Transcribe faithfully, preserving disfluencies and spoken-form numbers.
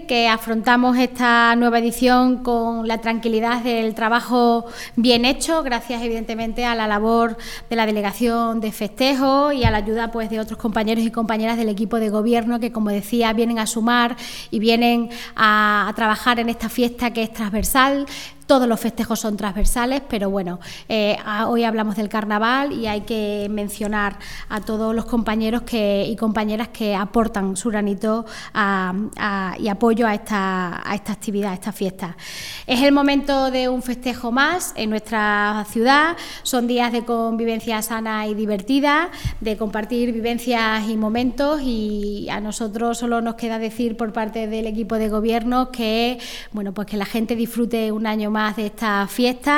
que afrontamos esta nueva edición con la tranquilidad del trabajo bien hecho, gracias evidentemente a la labor de la Delegación de Festejos y a la ayuda pues, de otros compañeros y compañeras del equipo de gobierno que, como decía, vienen a sumar y vienen a, a trabajar en esta fiesta que es transversal. Todos los festejos son transversales, pero bueno, eh, hoy hablamos del carnaval y hay que mencionar a todos los compañeros que, y compañeras que aportan su granito a, a, y apoyo a esta, a esta actividad, a esta fiesta. Es el momento de un festejo más en nuestra ciudad, son días de convivencia sana y divertida, de compartir vivencias y momentos, y a nosotros solo nos queda decir por parte del equipo de gobierno que, bueno, pues que la gente disfrute un año más de esta fiesta.